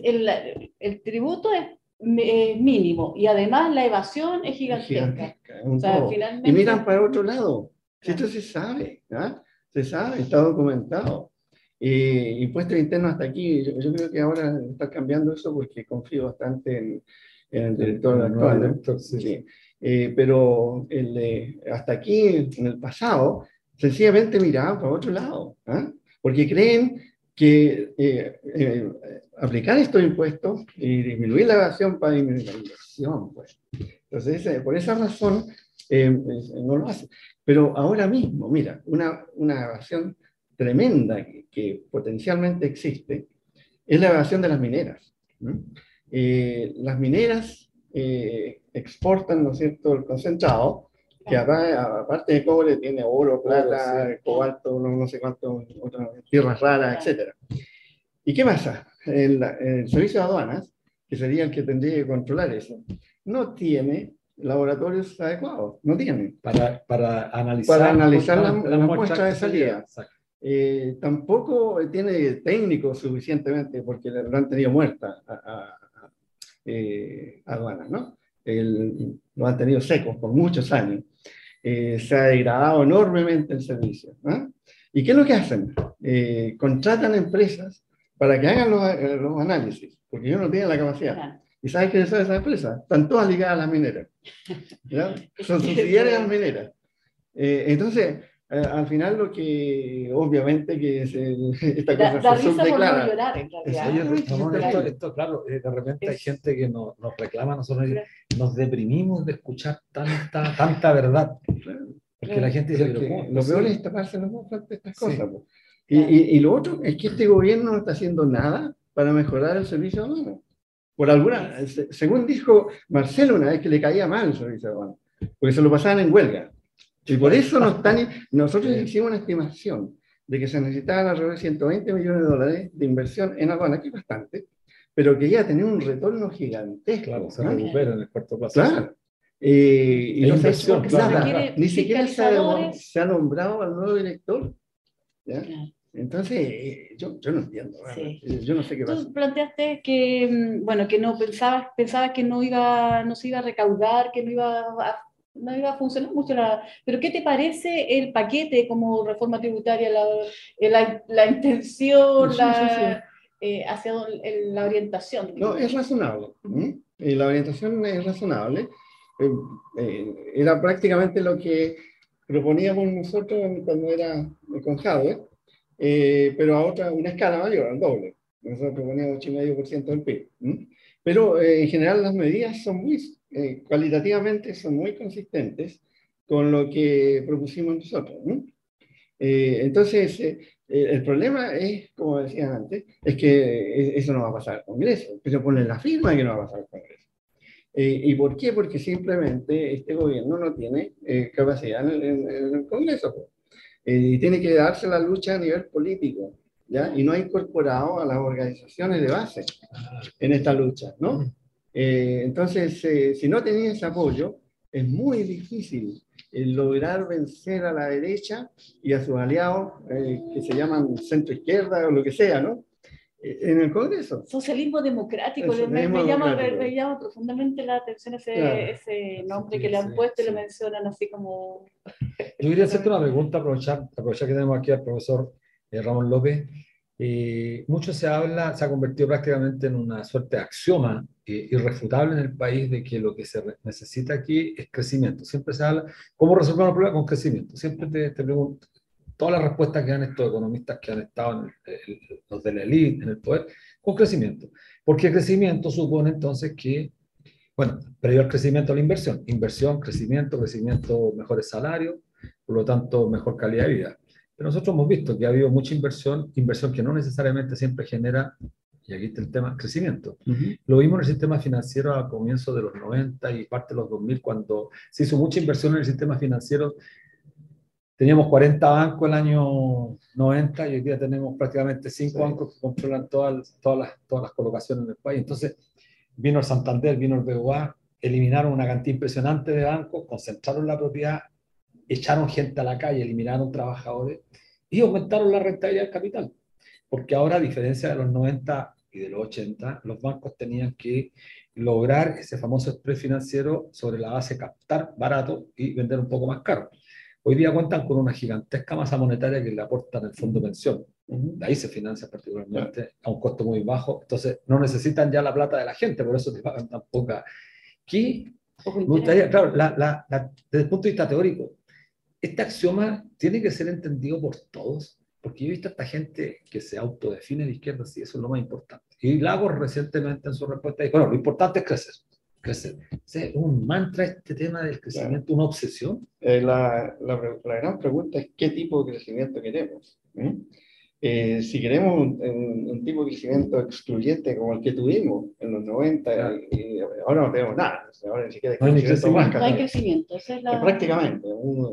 el tributo es mínimo y además la evasión es gigantesca. O sea, finalmente... Y miran para otro lado. Esto se sabe, ¿ah? Se sabe, está documentado. Impuestos internos hasta aquí, yo creo que ahora está cambiando eso porque confío bastante en el director actual. Sí. Pero hasta aquí, en el pasado, sencillamente miraban para otro lado, ¿ah? Porque creen que aplicar estos impuestos y disminuir la evasión para disminuir la inversión, pues. Entonces, por esa razón, no lo hacen. Pero ahora mismo, mira, una evasión tremenda que potencialmente existe es la evasión de las mineras. Las mineras exportan, ¿no es cierto?, el concentrado, que aparte de cobre tiene oro, plata, cobalto, no sé cuánto, otras tierras raras, etc. ¿Y qué pasa? El servicio de aduanas, que sería el que tendría que controlar eso, no tiene laboratorios adecuados, no tiene. Para analizar las muestras de salida. Tampoco tiene técnicos suficientemente, porque lo han tenido muerta aduanas, ¿no? Lo han tenido secos por muchos años. Se ha degradado enormemente el servicio, ¿eh? ¿Y qué es lo que hacen? Contratan empresas para que hagan los análisis, porque ellos no tienen la capacidad. Claro. ¿Y sabes qué son esas empresas? Están todas ligadas a las mineras, ¿ya? Son subsidiarias a las mineras. Entonces, al final lo que obviamente que esta cosa se subdeclara. No llorar, en realidad. Esto, claro, de repente hay gente que nos reclama, nosotros nos deprimimos de escuchar tanta verdad. Porque la gente dice, lo peor es taparse los ojos frente a estas cosas. Y lo otro es que este gobierno no está haciendo nada para mejorar el servicio de aduanas. Por alguna, según dijo Marcelo una vez, que le caía mal el servicio de aduanas, porque se lo pasaban en huelga. Y por eso nosotros hicimos una estimación de que se necesitaban alrededor de $120 millones de inversión en aduanas, que es bastante, pero que ya tenía un retorno gigantesco. Claro, se recupera en el corto plazo. Claro. Y no inversión, ni siquiera se ha nombrado al nuevo director. ¿Ya? Entonces, yo no entiendo. Sí. Yo no sé qué pasa. Tú planteaste que, bueno, que no pensabas que no se iba a recaudar, que no iba a funcionar mucho. Pero ¿qué te parece el paquete como reforma tributaria, la intención, hacia la orientación? No, es razonable. La orientación es razonable. Era prácticamente lo que proponíamos nosotros cuando era con Jadwe, pero a una escala mayor, al doble. Nosotros proponíamos 8,5% del PIB. Pero en general las medidas son muy, cualitativamente son muy consistentes con lo que propusimos nosotros, ¿no? Entonces, el problema es, como decía antes, es que eso no va a pasar al Congreso, pero ponen la firma que no va a pasar al Congreso. ¿Y por qué? Porque simplemente este gobierno no tiene capacidad en el Congreso, pues. Y tiene que darse la lucha a nivel político, ¿ya? Y no ha incorporado a las organizaciones de base en esta lucha, ¿no? Entonces, si no tenía ese apoyo, es muy difícil lograr vencer a la derecha y a sus aliados, que se llaman centro-izquierda o lo que sea, ¿no? En el Congreso. Socialismo democrático, Socialismo democrático. me llama profundamente la atención Claro. ese nombre que le han puesto y lo mencionan así como... Yo quería hacerte una pregunta, aprovechar que tenemos aquí al profesor Ramón López. Mucho se habla, se ha convertido prácticamente en una suerte de axioma irrefutable en el país de que lo que se necesita aquí es crecimiento. Siempre se habla, ¿cómo resolver los problemas? Con crecimiento. Siempre te pregunto, todas las respuestas que dan estos economistas que han estado, los de la élite, en el poder, con crecimiento. Porque crecimiento supone entonces que, bueno, previo al crecimiento a la inversión. Inversión, crecimiento, mejores salarios, por lo tanto, mejor calidad de vida. Pero nosotros hemos visto que ha habido mucha inversión que no necesariamente siempre genera, y aquí está el tema, crecimiento. Lo vimos en el sistema financiero a comienzos de los 90 y parte de los 2000, cuando se hizo mucha inversión en el sistema financiero. Teníamos 40 bancos el año 90 y hoy día tenemos prácticamente 5 bancos que controlan todas las colocaciones en el país. Entonces, vino el Santander, vino el BBVA, eliminaron una cantidad impresionante de bancos, concentraron la propiedad, echaron gente a la calle, eliminaron trabajadores y aumentaron la rentabilidad del capital. Porque ahora, a diferencia de los 90 y de los 80, los bancos tenían que lograr ese famoso spread financiero sobre la base de captar barato y vender un poco más caro. Hoy día cuentan con una gigantesca masa monetaria que le aportan el fondo de pensión. De ahí se financia particularmente a un costo muy bajo. Entonces, no necesitan ya la plata de la gente, por eso te pagan tan poca. Aquí, me gustaría, claro, desde el punto de vista teórico, este axioma tiene que ser entendido por todos, porque yo he visto a esta gente que se autodefine de izquierda, y eso es lo más importante. Y Lagos recientemente en su respuesta dijo, bueno, lo importante es crecer. ¿Es un mantra este tema del crecimiento, claro, una obsesión? La gran pregunta es ¿qué tipo de crecimiento queremos? Si queremos un tipo de crecimiento excluyente como el que tuvimos en los 90, claro, y ahora no tenemos nada, ahora ni siquiera hay crecimiento. No hay crecimiento, esa es prácticamente,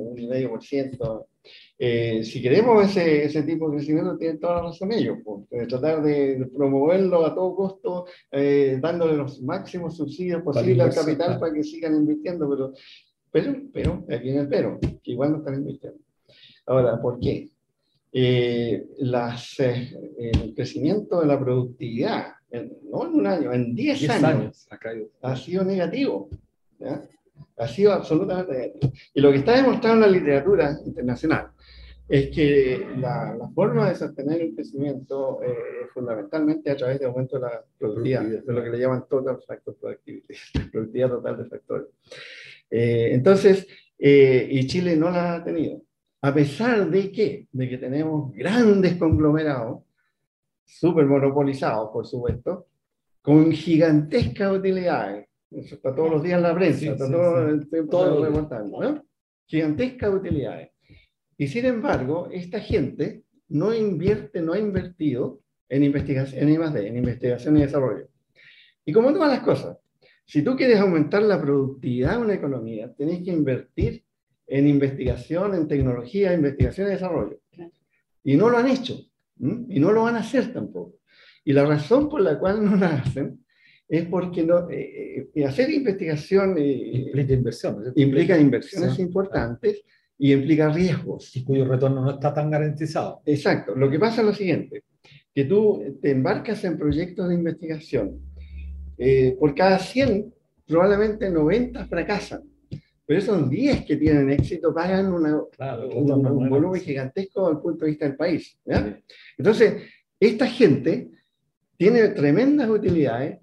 1,5%. Si queremos ese tipo de crecimiento, tienen toda la razón ellos, pues, tratar de promoverlo a todo costo, dándole los máximos subsidios posibles al capital para que sigan invirtiendo, pero, aquí viene el pero, que igual no están invirtiendo. Ahora, ¿por qué? El crecimiento de la productividad, no en un año, en 10 años ha sido negativo, ¿ya? Ha sido absolutamente negativo. Y lo que está demostrado en la literatura internacional es que la forma de sostener el crecimiento es fundamentalmente a través de aumento de la productividad, de lo que le llaman total factor productivity, productividad total de factores. Entonces, y Chile no la ha tenido. A pesar de que tenemos grandes conglomerados, súper monopolizados, por supuesto, con gigantescas utilidades. Eso está todos los días en la prensa, todo el tiempo reportando, ¿no? Gigantescas utilidades. Y sin embargo, esta gente no ha invertido en investigación, en investigación y desarrollo. Y como todas las cosas, si tú quieres aumentar la productividad de una economía, tenés que invertir en investigación, en tecnología, investigación y desarrollo. Y no lo han hecho, y no lo van a hacer tampoco. Y la razón por la cual no lo hacen es porque hacer investigación implica inversiones importantes y implica riesgos. Y cuyo retorno no está tan garantizado. Exacto. Lo que pasa es lo siguiente, que tú te embarcas en proyectos de investigación. Por cada 100, probablemente 90 fracasan. Pero esos 10 que tienen éxito pagan un volumen gigantesco desde el punto de vista del país, ¿ya? Entonces, esta gente tiene tremendas utilidades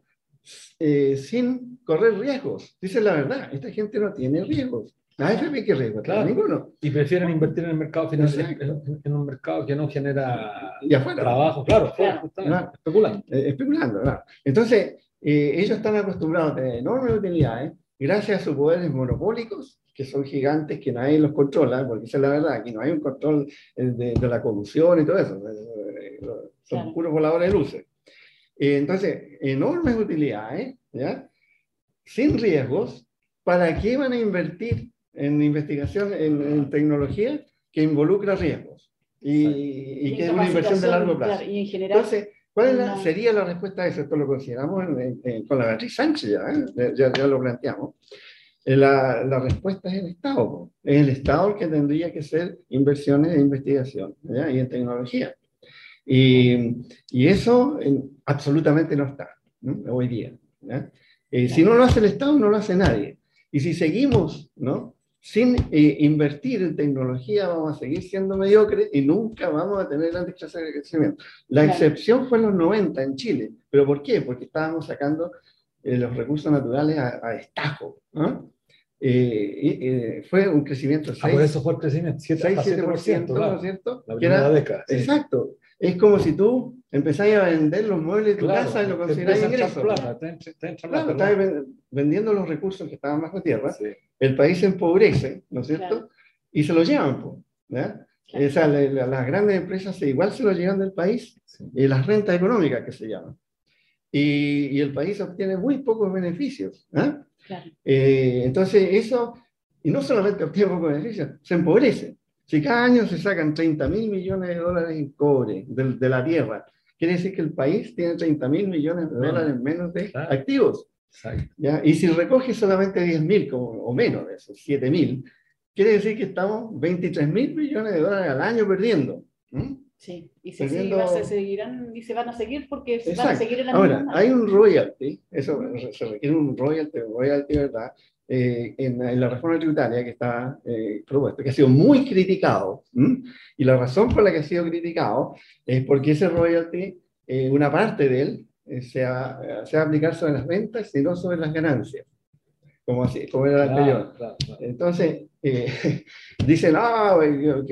sin correr riesgos. Dice la verdad, esta gente no tiene riesgos. La AFP, ¿qué riesgo? Claro. Ninguno. Y prefieren invertir en el mercado financiero, en un mercado que no genera y afuera, trabajo. Claro, especulando. Claro. Entonces, ellos están acostumbrados a tener enormes utilidades gracias a sus poderes monopólicos, que son gigantes, que nadie los controla, porque esa es la verdad, aquí no hay un control de la corrupción y todo eso, son Claro. puros voladores de luces. Entonces, enormes utilidades, ¿ya? Sin riesgos. ¿Para qué van a invertir en investigación, en tecnología que involucra riesgos? Y que es una inversión de largo plazo. Claro, y en general, Entonces, ¿cuál una- sería la respuesta a eso? Esto lo consideramos con la Beatriz Sánchez, ya lo planteamos. La respuesta es el Estado, po. Es el Estado el que tendría que hacer inversiones en investigación, ¿ya? Y en tecnología. Y eso absolutamente no está, ¿no? Hoy día, ¿ya? Si no lo hace el Estado, no lo hace nadie. Y si seguimos, ¿no? Sin invertir en tecnología, vamos a seguir siendo mediocres y nunca vamos a tener grandes tasas de crecimiento. La Claro. excepción fue en los 90 en Chile. ¿Pero por qué? Porque estábamos sacando los recursos naturales a destajo, ¿no? Fue un crecimiento de Por eso fue el crecimiento, 6-7%, claro. ¿no es cierto? La Que primera década. Sí. Exacto. Es como si tú empezás a vender los muebles de tu casa y lo te considerás empieza a ingreso. echar plata, te entra Claro, plata, estás ¿no? vendiendo los recursos que estaban bajo tierra, Sí. el país se empobrece, ¿no es cierto? Claro. Y se lo llevan, pues, ¿ya? Claro. O sea, las grandes empresas igual se lo llevan del país, Sí. las rentas económicas que se llaman. Y el país obtiene muy pocos beneficios, ¿ah? claro. Entonces eso, y no solamente obtiene pocos beneficios, se empobrece. Si cada año se sacan 30.000 millones de dólares en cobre de la tierra, quiere decir que el país tiene 30.000 millones de dólares menos de Claro. activos. Exacto. ¿Ya? Y si recoge solamente 10.000 o menos de eso, 7.000, quiere decir que estamos 23.000 millones de dólares al año perdiendo. ¿Mm? Sí, y Perdiendo- se seguirán, y se van a seguir porque se van a Exacto. seguir en la Ahora, misma hay un royalty, eso se requiere un royalty, ¿verdad? En la reforma tributaria que está propuesto, que ha sido muy criticado. ¿M? Y la razón por la que ha sido criticado es porque ese royalty, una parte de él, se va a aplicar sobre las ventas y no sobre las ganancias, como era el anterior. Claro. Entonces, dicen, que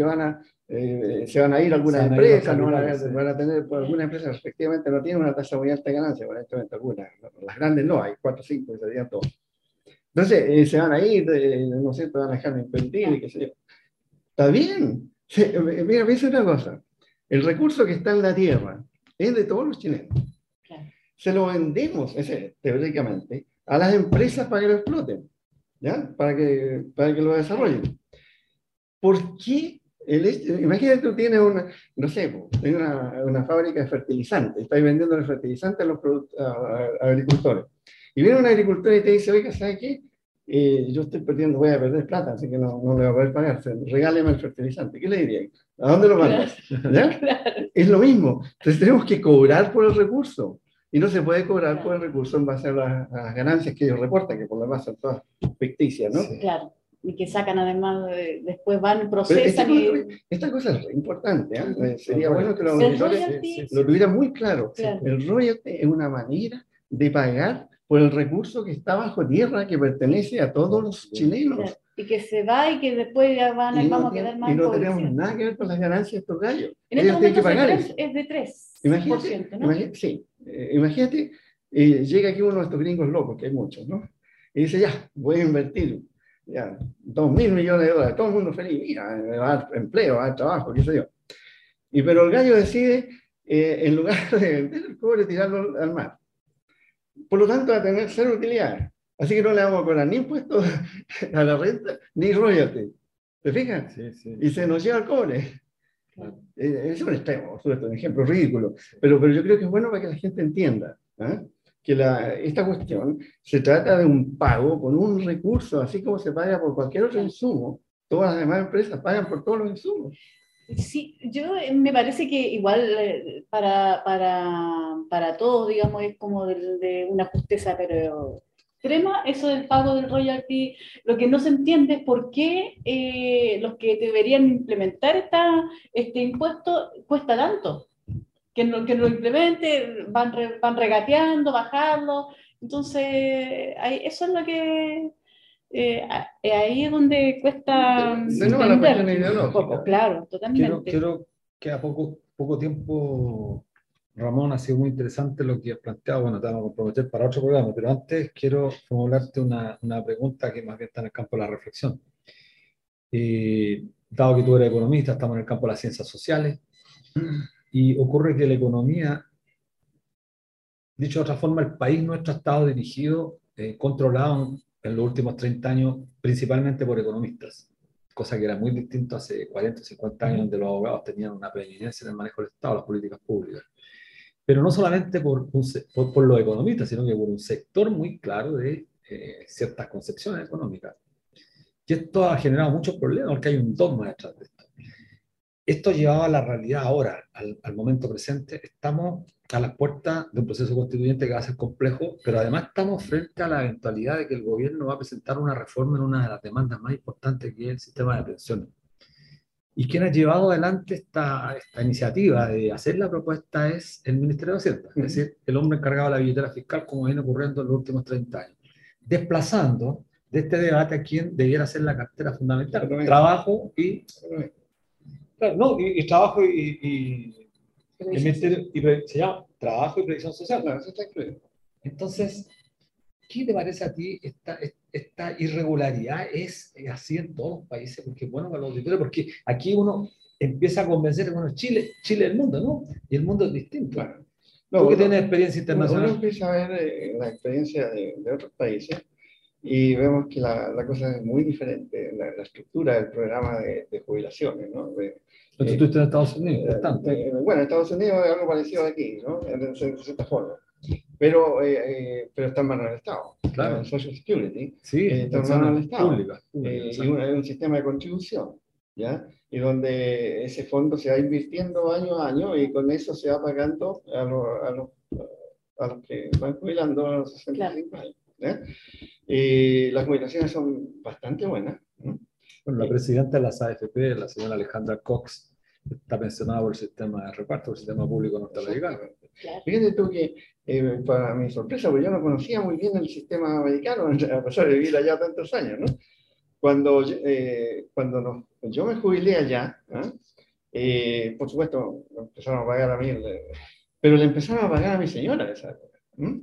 se van a ir algunas Se van a ir los empresas, no capitales, sí. van a tener, por algunas empresas efectivamente no tienen una tasa muy alta de ganancia, aparentemente algunas, las grandes no, hay 4 o 5 que serían todos. Entonces, se van a ir, no sé, te van a dejar de invertir y qué sé yo. Está bien. Mira, piensa una cosa, el recurso que está en la tierra es de todos los chilenos. Claro. Se lo vendemos, teóricamente, a las empresas para que lo exploten, ¿ya? Para que lo desarrollen. ¿Por qué? Imagínate, tú tienes no sé, tienes una fábrica de fertilizantes, estás vendiendo el fertilizante a los agricultores. Y viene un agricultor y te dice, oiga, ¿sabe qué? Yo voy a perder plata, así que no le voy a poder pagar, regáleme el fertilizante. ¿Qué le diría? ¿A dónde lo mandas? ¿Ya? Claro. Es lo mismo. Entonces tenemos que cobrar por el recurso. Y no se puede cobrar Claro. por el recurso en base a las ganancias que ellos reportan, que por lo demás son todas ficticias, ¿no? Sí. Claro. Y que sacan además, después van, Pero procesan esta cosa es re importante, ¿eh? Ujú. Sería bueno que los El auditores royalty, lo tuvieran muy claro. Claro. El royalty es una manera de pagar por el recurso que está bajo tierra, que pertenece a todos los chilenos. claro, y que se va y que después ya vamos a quedar más y no tenemos empobrecidos. nada que ver con las ganancias de estos gallos. En este Ellos tienen que momento pagar eso. es de 3%, Imagínate, ¿no? imagínate, llega aquí uno de estos gringos locos, que hay muchos, ¿no? Y dice, ya, voy a invertir ya, 2.000 millones de dólares, todo el mundo feliz, mira, me va a dar empleo, va a dar trabajo, qué sé yo. Pero el gallo decide, en lugar de vender el cobre, tirarlo al mar. Por lo tanto, va a tener 0 utilidades. Así que no le vamos a cobrar ni impuestos a la renta, ni royalty. ¿Te fijas? Sí. Y se nos lleva el cobre. Claro. Es un extremo, por supuesto, un ejemplo ridículo, pero yo creo que es bueno para que la gente entienda, ¿eh? Que esta cuestión se trata de un pago con un recurso, así como se paga por cualquier otro insumo. Todas las demás empresas pagan por todos los insumos. Sí, me parece que igual para todos, digamos, es como de una justeza, pero extrema, eso del pago del royalty. Lo que no se entiende es por qué los que deberían implementar este impuesto cuesta tanto. Que no lo implemente, van regateando, bajarlo. Entonces, eso es lo que... ahí es donde cuesta De nuevo la cuestión ideológica. un poco, claro, totalmente. Quiero que a poco tiempo Ramón, ha sido muy interesante lo que has planteado. Bueno, te vamos a comprometer para otro programa, pero antes quiero formularte una pregunta que más bien está en el campo de la reflexión. Dado que tú eres economista, estamos en el campo de las ciencias sociales, y ocurre que la economía, dicho de otra forma, el país nuestro ha estado dirigido, controlado en los últimos 30 años, principalmente por economistas, cosa que era muy distinto hace 40 o 50 años, donde los abogados tenían una preeminencia en el manejo del Estado, las políticas públicas. Pero no solamente por los economistas, sino que por un sector muy claro de ciertas concepciones económicas. Y esto ha generado muchos problemas, porque hay un dogma detrás de esto. Esto llevado a la realidad ahora, al momento presente, estamos a las puertas de un proceso constituyente que va a ser complejo, pero además estamos frente a la eventualidad de que el gobierno va a presentar una reforma en una de las demandas más importantes, que es el sistema de pensiones. Y quien ha llevado adelante esta iniciativa de hacer la propuesta es el Ministerio de Hacienda, es decir, el hombre encargado de la billetera fiscal, como viene ocurriendo en los últimos 30 años, desplazando de este debate a quien debiera ser la cartera fundamental, trabajo y... Claro, no, y trabajo y el Ministerio, se llama Trabajo y Previsión Social. Claro, eso está incluido. Entonces, ¿qué te parece a ti esta irregularidad? ¿Es así en todos los países? Porque es bueno para los auditores, porque aquí uno empieza a convencer, bueno, Chile es el mundo, ¿no? Y el mundo es distinto. Claro. Tú que tienes experiencia Uno internacional. empieza a ver la experiencia de otros países y vemos que la cosa es muy diferente, la estructura del programa de jubilaciones, ¿no? Tú estuviste en Estados Unidos, bastante. Bueno, Estados Unidos es algo parecido aquí, ¿no? De cierta forma. Pero está en manos del Estado. Claro. El Social Security Sí, está en manos del Estado. Pública, Y hay un sistema de contribución, ¿ya? Y donde ese fondo se va invirtiendo año a año y con eso se va pagando a los que van jubilando a los 65 años. ¿Ya? Y las jubilaciones son bastante buenas, ¿no? Bueno, la presidenta de las AFP, la señora Alejandra Cox, está pensionada por el sistema de reparto, por el sistema público norteamericano. Fíjate tú que, para mi sorpresa, porque yo no conocía muy bien el sistema americano, a pesar de vivir allá tantos años, ¿no? Cuando yo me jubilé allá, por supuesto, me empezaron a pagar a mí, pero le empezaron a pagar a mi señora esa época.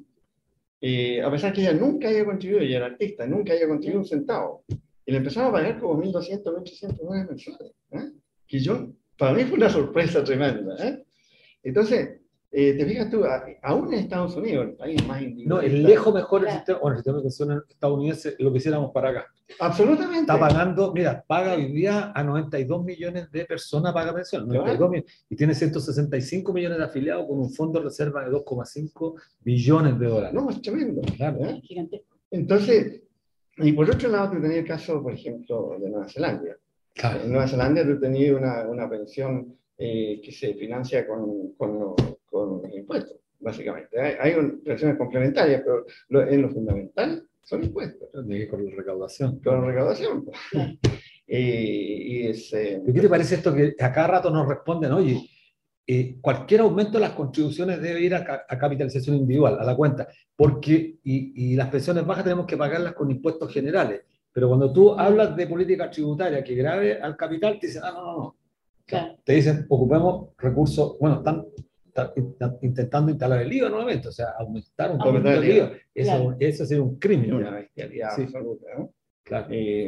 A pesar que ella nunca había contribuido, ella era artista, nunca había contribuido un centavo. Y le empezaron a pagar como 1.200, 1.800 dólares mensuales. Que para mí fue una sorpresa tremenda. Entonces, te fijas tú, aún en Estados Unidos, el país más individualista. No, es lejos mejor el sistema de pensiones estadounidense, lo que hiciéramos para acá. Absolutamente. Está pagando, mira, paga hoy día a 92 millones de personas, paga pensión, 92 millones, y tiene 165 millones de afiliados con un fondo de reserva de 2,5 billones de dólares. No, es tremendo. Claro. Gigantesco. Entonces, y por otro lado, tú tenías el caso, por ejemplo, de Nueva Zelanda. Claro. En Nueva Zelanda tú tenías una pensión que se financia con impuestos, básicamente. Hay pensiones complementarias, pero en lo fundamental son impuestos. Con la recaudación. Con recaudación. ¿Qué te parece esto que a cada rato nos responden, oye, cualquier aumento de las contribuciones debe ir a capitalización individual, a la cuenta, porque y las pensiones bajas tenemos que pagarlas con impuestos generales, pero cuando tú hablas de política tributaria que grave al capital, te dicen, no. Claro. Te dicen, ocupemos recursos, bueno, están intentando instalar el IVA nuevamente, o sea, aumentar un poquito el IVA. Eso sería un crimen. Una bestialidad absoluta, ¿no? Claro.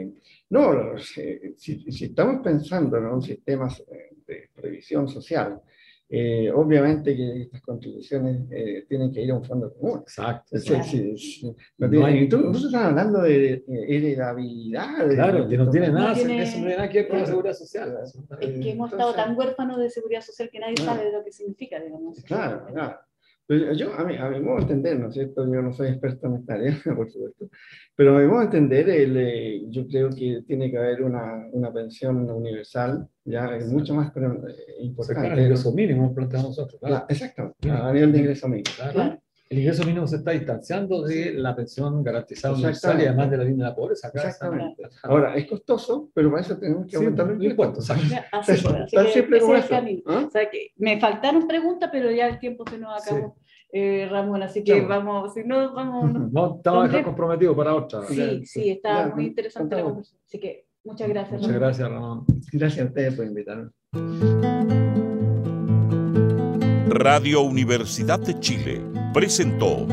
Si estamos pensando en un sistema de previsión social, obviamente que estas contribuciones tienen que ir a un fondo común. Exacto. Nosotros estamos hablando de heredabilidad. Claro, que no tiene nada, eso no tiene nada que ver con la seguridad social. Es que hemos estado tan huérfanos de seguridad social que nadie sabe de lo que significa, digamos. Claro. Pero a mi modo de entender, ¿no es cierto? Yo no soy experto en esta área, por supuesto, pero a mi modo de entender, yo creo que tiene que haber una pensión universal, ya es mucho más importante. El ingreso mínimo, planteamos nosotros. Claro, exactamente, a nivel de ingreso mínimo. Claro. El ingreso mínimo se está distanciando de la pensión garantizada universal y además de la línea de la pobreza. Exactamente. Ahora, es costoso, pero para eso tenemos que aumentar los impuestos. Así que siempre ese es el camino. O sea, que me faltaron preguntas, pero ya el tiempo se nos acabó, Ramón, así que vamos, si no, vamos... No, estamos comprometidos para otra. Sí, está muy interesante la conversación. Así que muchas gracias, Ramón. Muchas gracias, Ramón. Gracias a ustedes por invitarme. Radio Universidad de Chile presentó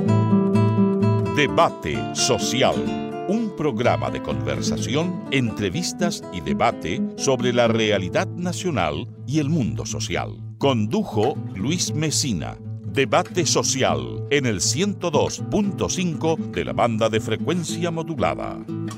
Debate Social, un programa de conversación, entrevistas y debate sobre la realidad nacional y el mundo social. Condujo Luis Mesina. Debate Social en el 102.5 de la banda de frecuencia modulada.